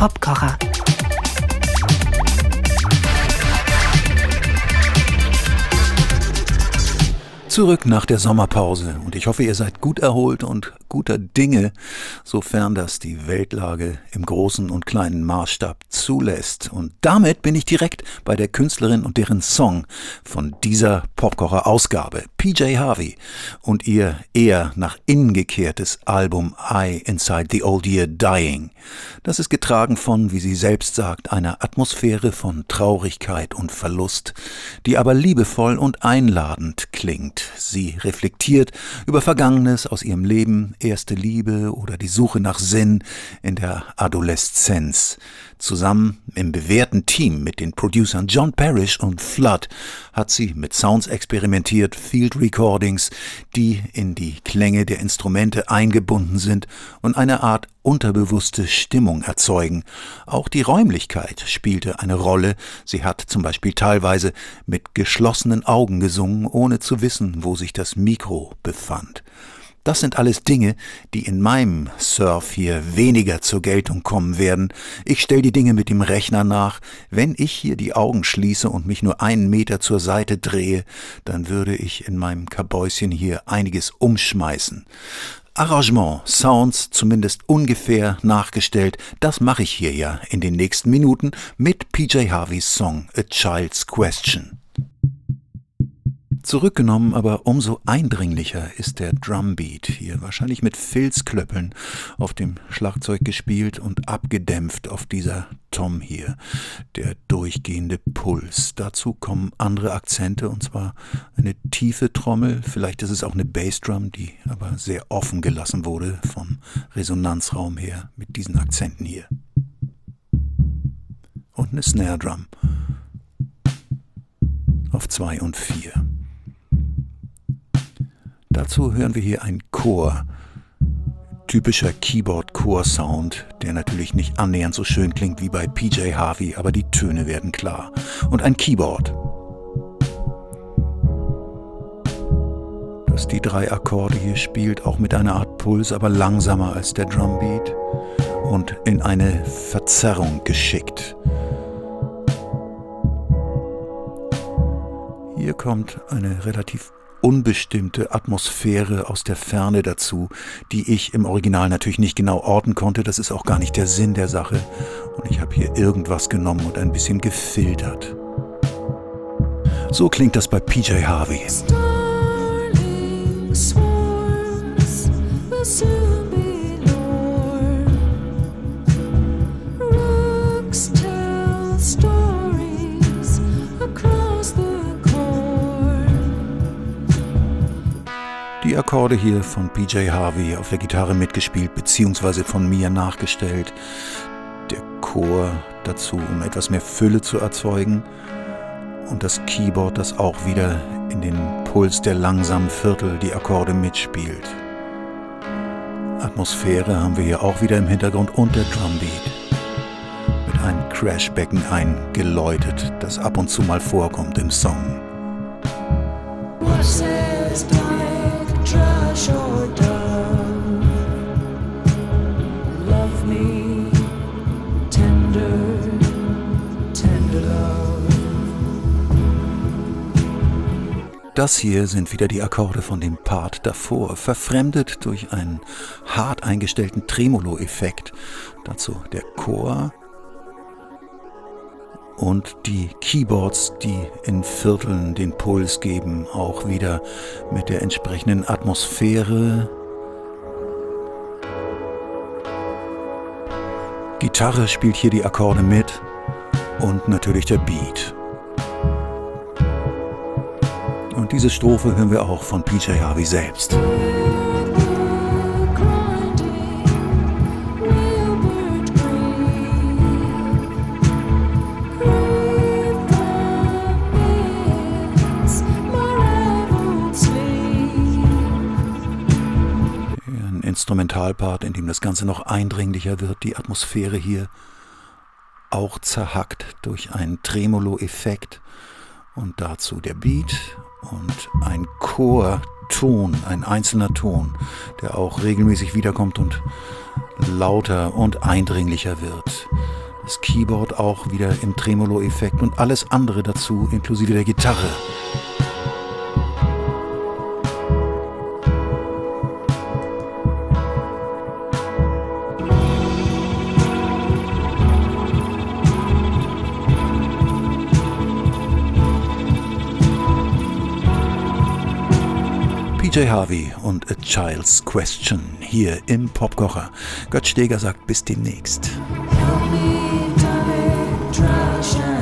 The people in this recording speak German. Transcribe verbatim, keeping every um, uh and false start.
Popkocher. Zurück nach der Sommerpause und ich hoffe, ihr seid gut erholt und guter Dinge, sofern das die Weltlage im großen und kleinen Maßstab zulässt. Und damit bin ich direkt bei der Künstlerin und deren Song von dieser Popkocher-Ausgabe, P J Harvey, und ihr eher nach innen gekehrtes Album I Inside the Old Year Dying. Das ist getragen von, wie sie selbst sagt, einer Atmosphäre von Traurigkeit und Verlust, die aber liebevoll und einladend klingt. Sie reflektiert über Vergangenes aus ihrem Leben, erste Liebe oder die Suche nach Sinn in der Adoleszenz. Zusammen im bewährten Team mit den Producern John Parrish und Flood hat sie mit Sounds experimentiert, Field Recordings, die in die Klänge der Instrumente eingebunden sind und eine Art unterbewusste Stimmung erzeugen. Auch die Räumlichkeit spielte eine Rolle. Sie hat zum Beispiel teilweise mit geschlossenen Augen gesungen, ohne zu wissen, wo sich das Mikro befand. Das sind alles Dinge, die in meinem Surf hier weniger zur Geltung kommen werden. Ich stelle die Dinge mit dem Rechner nach. Wenn ich hier die Augen schließe und mich nur einen Meter zur Seite drehe, dann würde ich in meinem Kabäuschen hier einiges umschmeißen. Arrangement, Sounds zumindest ungefähr nachgestellt, das mache ich hier ja in den nächsten Minuten mit P J Harveys Song A Child's Question. Zurückgenommen, aber umso eindringlicher ist der Drumbeat hier, wahrscheinlich mit Filzklöppeln auf dem Schlagzeug gespielt und abgedämpft auf dieser Tom hier, der durchgehende Puls. Dazu kommen andere Akzente, und zwar eine tiefe Trommel, vielleicht ist es auch eine Bassdrum, die aber sehr offen gelassen wurde vom Resonanzraum her mit diesen Akzenten hier. Und eine Snare Drum auf zwei und vier. Dazu hören wir hier einen Chor, typischer Keyboard-Chor-Sound, der natürlich nicht annähernd so schön klingt wie bei P J Harvey, aber die Töne werden klar. Und ein Keyboard, das die drei Akkorde hier spielt, auch mit einer Art Puls, aber langsamer als der Drumbeat und in eine Verzerrung geschickt. Hier kommt eine relativ unbestimmte Atmosphäre aus der Ferne dazu, die ich im Original natürlich nicht genau orten konnte. Das ist auch gar nicht der Sinn der Sache. Und ich habe hier irgendwas genommen und ein bisschen gefiltert. So klingt das bei P J Harvey. Starling swarms will soon be lord. Rooks tell stories across the Die Akkorde hier von P J Harvey auf der Gitarre mitgespielt bzw. von mir nachgestellt. Der Chor dazu, um etwas mehr Fülle zu erzeugen. Und das Keyboard, das auch wieder in den Puls der langsamen Viertel die Akkorde mitspielt. Atmosphäre haben wir hier auch wieder im Hintergrund und der Drumbeat. Mit einem Crashbecken eingeläutet, das ab und zu mal vorkommt im Song. Trash or dove, love me tender, tender love. Das hier sind wieder die Akkorde von dem Part davor, verfremdet durch einen hart eingestellten Tremolo-Effekt. Dazu der Chor und die Keyboards, die in Vierteln den Puls geben, auch wieder mit der entsprechenden Atmosphäre. Gitarre spielt hier die Akkorde mit und natürlich der Beat. Und diese Strophe hören wir auch von P J Harvey selbst. Instrumentalpart, in dem das Ganze noch eindringlicher wird, die Atmosphäre hier auch zerhackt durch einen Tremolo-Effekt und dazu der Beat und ein Chor, Ton, ein einzelner Ton, der auch regelmäßig wiederkommt und lauter und eindringlicher wird. Das Keyboard auch wieder im Tremolo-Effekt und alles andere dazu, inklusive der Gitarre. P J Harvey und A Child's Question hier im Popkocher. Götz Steger sagt bis demnächst. Help me, darling, trash